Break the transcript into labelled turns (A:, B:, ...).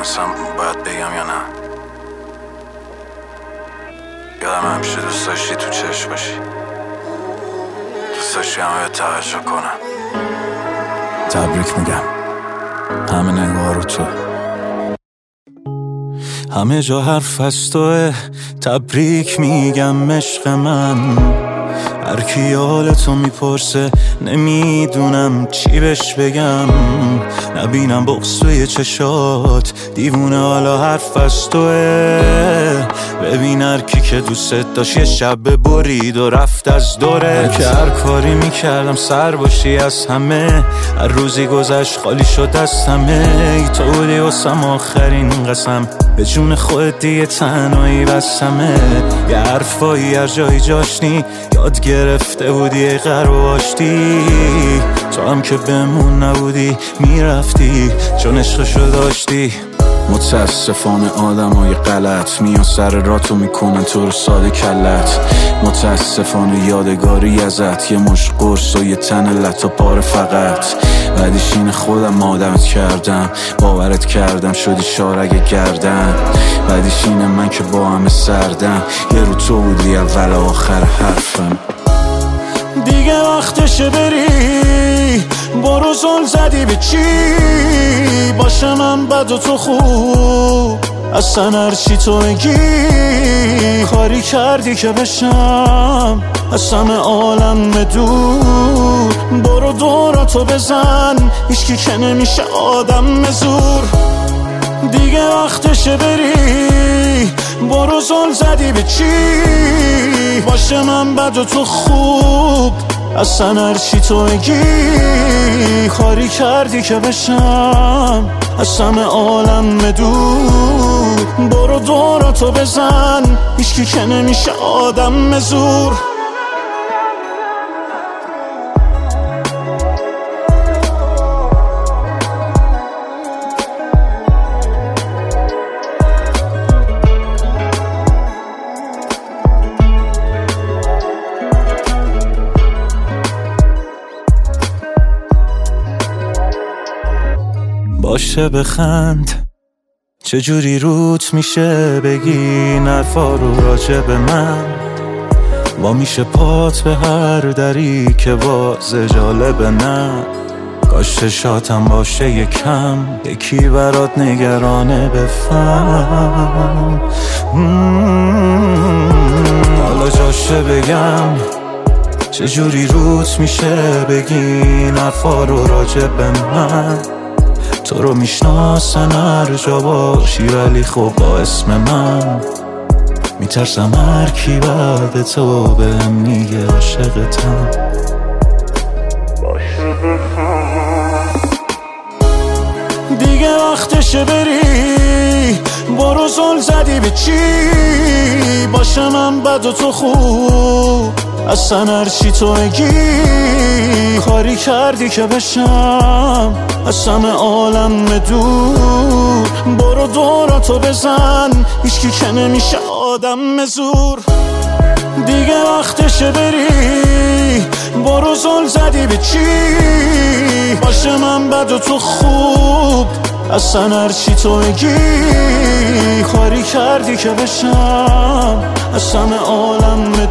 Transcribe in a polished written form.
A: اصلا باید بگم یا نه؟ یادم همیشه دوست داشتی تو چشم باشی، دوست داشتی همه به توجه کنم. تبریک میگم، همه نگاه رو تو، همه جا حرف از توه. تبریک میگم عشق من، هر کی حالتو میپرسه نمیدونم چی بهش بگم. نبینم بغض توی چشات، دیوونه حالا حرف از توه. ببین هر کی که دوست داشت یه شب برید و رفت از دوره. که هر کاری میکردم سر باشی از همه، هر روزی گذشت خالی شد از همه. ای تو بودی واسم آخرین قسم، به جون خودت دیگه تنهایی بسمه. یه حرفایی هر جایی جاشنی یاد گرفته بودی ای غرب آشتی. تو هم که بمون نبودی میرفتی چون عشقشو داشتی. متاسفانه آدمای غلط میان سر راتو میکنن تو رو ساده کلت. متاسفانه یادگاری ازت یه مش قرص و یه تن لطا پاره فقط. بعدش این خودم آدمت کردم، باورت کردم شدی شارگ گردن. بعدش اینه من که با همه سردم، یه رو تو بودی اول آخر حرفم. دیگه وقتشه بری، برو زل زدی به چی؟ باشه من بد و تو خوب، اصلا هرچی تو بگی. کاری کردی که بشم از همه عالم دور. برو دوراتو بزن، هیچکی که نمیشه آدم زور. دیگه وقتشه بری، برو زل زدی به چی؟ باشه من بد و تو خوب، اصلا هرچی تو بگی. کاری کردی که بشم از همه عالم دور. برو دوراتو بزن، هیچکی که نمیشه آدم زور. باشه بخند، چجوری روت میشه بگی نرفا رو راجع به من. با میشه پات به هر دری که باز جالبه نه. کاش شاتم باشه یکم، یکی برات نگرانه بفهم. حالا جاشه بگم چجوری روت میشه بگی نرفا رو راجع به من. تو رو میشناسن هر جا باشی ولی خب با اسم من. میترسم هر کی بعد تو بهم میگه عاشقتم. دیگه وقتشه بری، برو زل زدی به چی؟ باشه من بد و تو خوب، اصلا هرچی تو بگی. کاری کردی که بشم از همه عالم دور. برو دوراتو بزن، هیچکی که نمیشه آدم زور. دیگه وقتشه بری، برو زل زدی به چی؟ باشه من بد و تو خوب، اصلا هرچی تو بگی. کاری کردی که بشم از همه عالم